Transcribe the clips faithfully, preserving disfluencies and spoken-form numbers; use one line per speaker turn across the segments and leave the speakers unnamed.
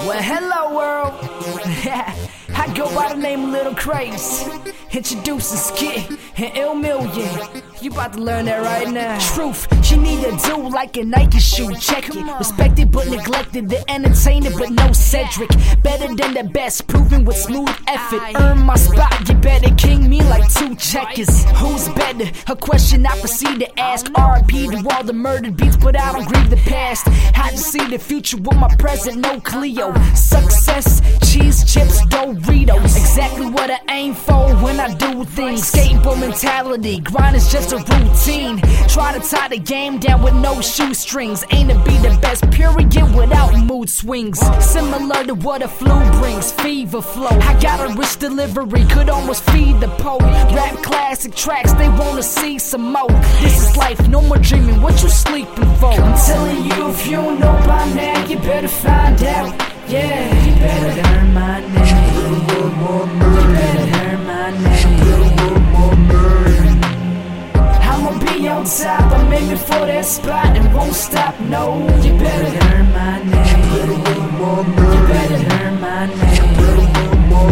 Well, hello world. I go by the name of Little Craze. Introducing Skit and Ill Million. You about to learn that right now. Truth, she need a dude like a Nike shoe. Check it. Respected but neglected. The entertainer but no Cedric. Better than the best, proven with smooth effort. Earn my spot, you better king me like two checkers. Who's better? A question I proceed to ask. R I P to all the murdered beats, but I don't grieve the past. Had to see the future with my present, no Cleo. Success, cheese, chips, Doritos. Exactly what I aim for when I do things. Skateboard mentality, grind is just a routine. Try to tie the game down with no shoestrings. Aim to be the best, period, without mood swings. Similar to what a flu brings, fever flow. I got a rich delivery, could almost feed the poet. Rap classic tracks, they wanna see some more. This is life, no more dreaming, what you sleeping for? I'm telling you, if you don't know by now, you better find out. Yeah, you better learn my name. You better learn my name. I'ma be on top, I'm aiming for that spot and won't stop, no. You better learn my name. You better learn my name.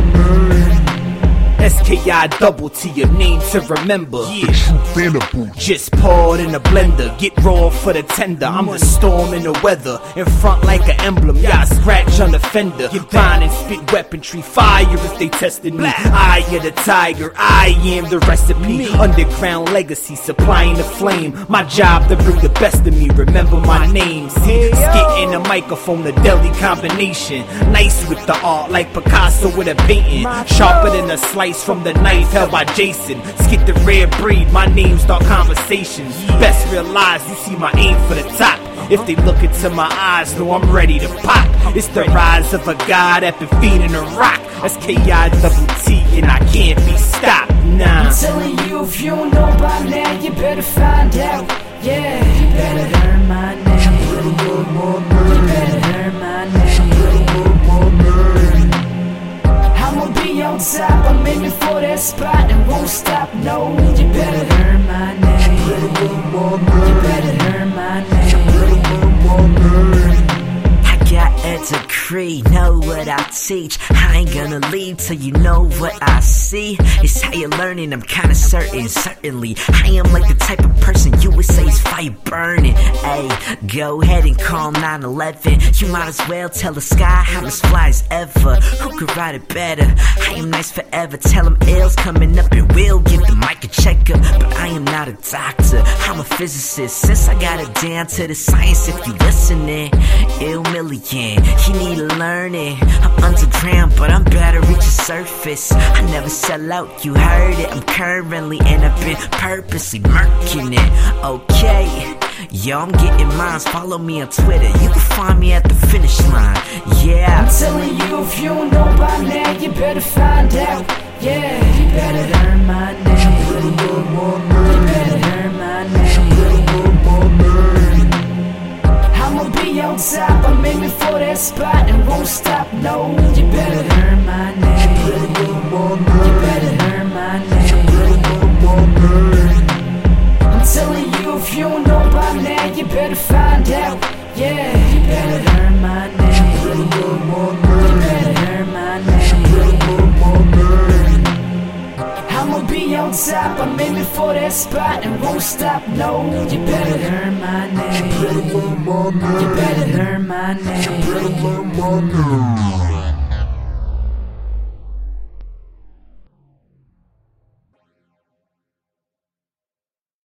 S K I double T, your name to remember.
Yeah, truth in a boot.
Just poured in a blender, get raw for the tender. I'm the storm in the weather, in front like an emblem. Yeah, I scratch on the fender, grind and spit weaponry. Fire if they tested me. I am the tiger, I am the recipe. Underground legacy, supplying the flame. My job to bring the best of me, remember my name. See, skit in the microphone, the deadly combination. Nice with the art, like Picasso with a painting. Sharper than a slice from the knife held by Jason. Skit the rare breed, my name start conversations. Best realize you see my aim for the top. If they look into my eyes, know I'm ready to pop. It's the rise of a god that been feeding a rock. S K I double T and I can't be stopped, nah.
I'm telling you, if you don't know by now, you better find out. Yeah, you better learn my name. You better learn my name. I'ma be on top, I'm aiming for that spot and won't stop, no. You better learn my name. You better learn my name.
I got a decree, know what I teach. I ain't gonna leave till you know what I see. It's how you're learning, I'm kinda certain, certainly. I am like the type of person you would say is fire burning. Ayy, go ahead and call nine eleven. You might as well tell the sky I'm as fly as ever. Who could write it better? I am nice forever. Tell them ill's coming up and we'll give the mic a checkup. But I am not a doctor, I'm a physicist. Since I got it down to the science, if you listening, Ill Million, you need to learn it. I'm underground, but I'm better reach the surface. I never sell out, you heard it. I'm currently and I've been purposely murking it. Okay, yo, I'm getting mines. Follow me on Twitter, you can find me at the finish line. Yeah,
I'm telling you, if you don't know by now, you better find out. Yeah, you better learn my name. You better learn my name. I'ma be on top, I'm aiming for that spot and won't stop, no. You better learn my name. You better learn my name. I'm telling you, if you don't know by now, you better find out. Yeah, you better learn my name. You better learn my name. I'ma be on top, I'm aiming for that spot and won't stop, no. You better learn my name. You better learn my name.